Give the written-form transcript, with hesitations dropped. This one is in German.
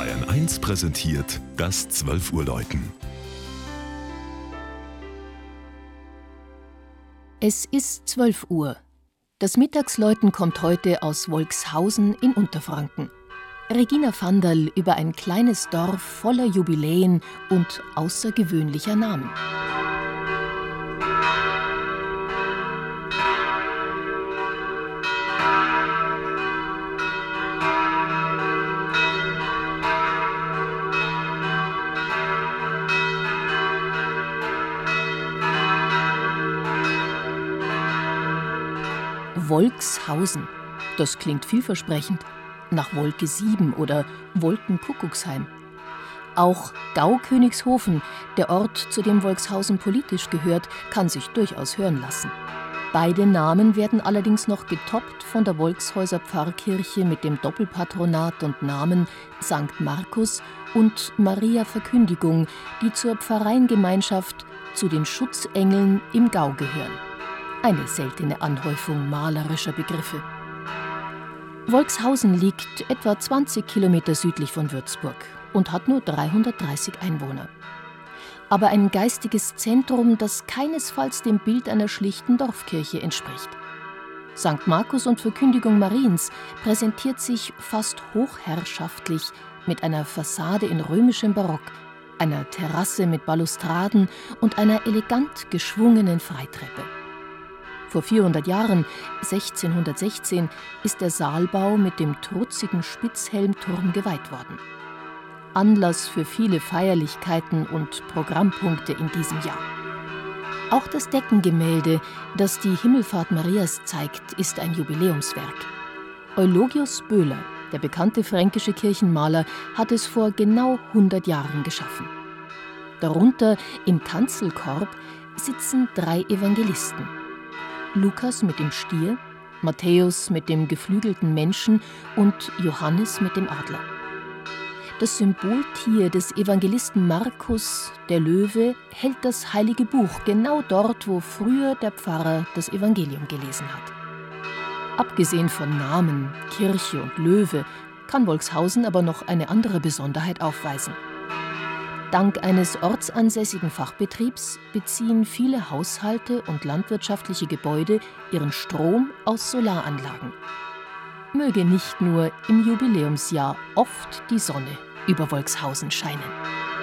Bayern 1 präsentiert das 12 Uhr Läuten. Es ist 12 Uhr. Das Mittagsläuten kommt heute aus Wolkshausen in Unterfranken. Regina Vanderl über ein kleines Dorf voller Jubiläen und außergewöhnlicher Namen. Wolkshausen. Das klingt vielversprechend. Nach Wolke 7 oder Wolkenkuckucksheim. Auch Gaukönigshofen, der Ort, zu dem Wolkshausen politisch gehört, kann sich durchaus hören lassen. Beide Namen werden allerdings noch getoppt von der Wolkshäuser Pfarrkirche mit dem Doppelpatronat und Namen St. Markus und Maria Verkündigung, die zur Pfarreiengemeinschaft zu den Schutzengeln im Gau gehören. Eine seltene Anhäufung malerischer Begriffe. Wolkshausen liegt etwa 20 Kilometer südlich von Würzburg und hat nur 330 Einwohner. Aber ein geistiges Zentrum, das keinesfalls dem Bild einer schlichten Dorfkirche entspricht. St. Markus und Verkündigung Mariens präsentiert sich fast hochherrschaftlich mit einer Fassade in römischem Barock, einer Terrasse mit Balustraden und einer elegant geschwungenen Freitreppe. Vor 400 Jahren, 1616, ist der Saalbau mit dem trutzigen Spitzhelmturm geweiht worden. Anlass für viele Feierlichkeiten und Programmpunkte in diesem Jahr. Auch das Deckengemälde, das die Himmelfahrt Marias zeigt, ist ein Jubiläumswerk. Eulogius Böhler, der bekannte fränkische Kirchenmaler, hat es vor genau 100 Jahren geschaffen. Darunter im Kanzelkorb sitzen 3 Evangelisten. Lukas mit dem Stier, Matthäus mit dem geflügelten Menschen und Johannes mit dem Adler. Das Symboltier des Evangelisten Markus, der Löwe, hält das heilige Buch genau dort, wo früher der Pfarrer das Evangelium gelesen hat. Abgesehen von Namen, Kirche und Löwe kann Wolkshausen aber noch eine andere Besonderheit aufweisen. Dank eines ortsansässigen Fachbetriebs beziehen viele Haushalte und landwirtschaftliche Gebäude ihren Strom aus Solaranlagen. Möge nicht nur im Jubiläumsjahr oft die Sonne über Wolkshausen scheinen.